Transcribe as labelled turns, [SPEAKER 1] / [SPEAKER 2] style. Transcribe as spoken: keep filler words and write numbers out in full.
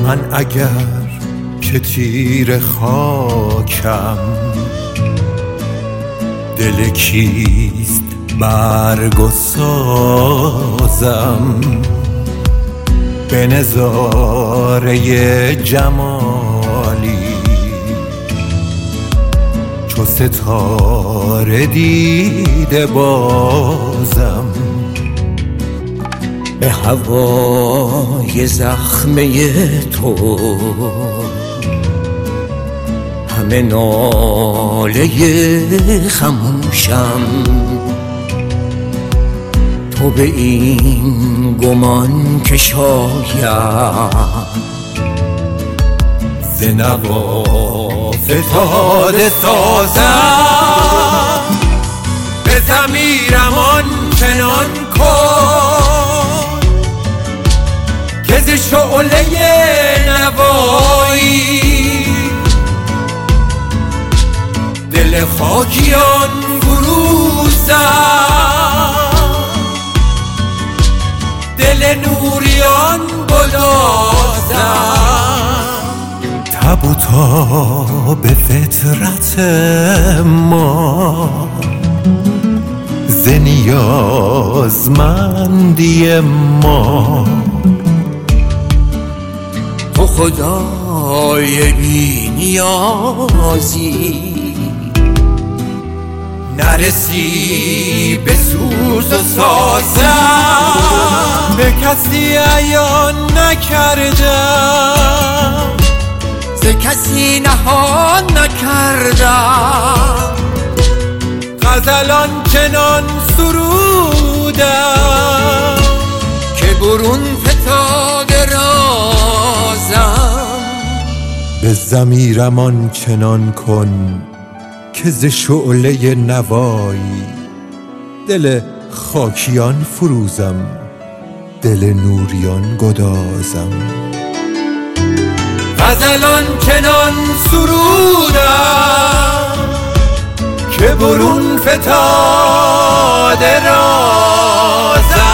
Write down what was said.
[SPEAKER 1] من اگر که تیر خاکم، دل کیست برگ و سازم؟ به نظاره جمالی چو ستاره دیده بازم،
[SPEAKER 2] به هوای زخمه تو همه ناله خموشم. تو به این گمان که شاید
[SPEAKER 1] ز نوا فتاده سازم، به ضمیرم آنچنان کن که ز شعله نوایی دل خاکیان فروزم، دل نوریان گدازم. تب و تاب فطرت ما ز نیازمندی ما،
[SPEAKER 2] تو خدای بی نیازی
[SPEAKER 1] نرسی به سوز و سازم، به کسی عیان نکردم،
[SPEAKER 2] ز کسی نهان نکردم.
[SPEAKER 1] غزلان چنان سرودم
[SPEAKER 2] که برون فتاده رازم،
[SPEAKER 1] به ضمیرم آنچنان کن که ز شعله نوایی دل خاکیان فروزم، دل نوریان گدازم. غزلان چنان سرودم که برون فتاده رازم.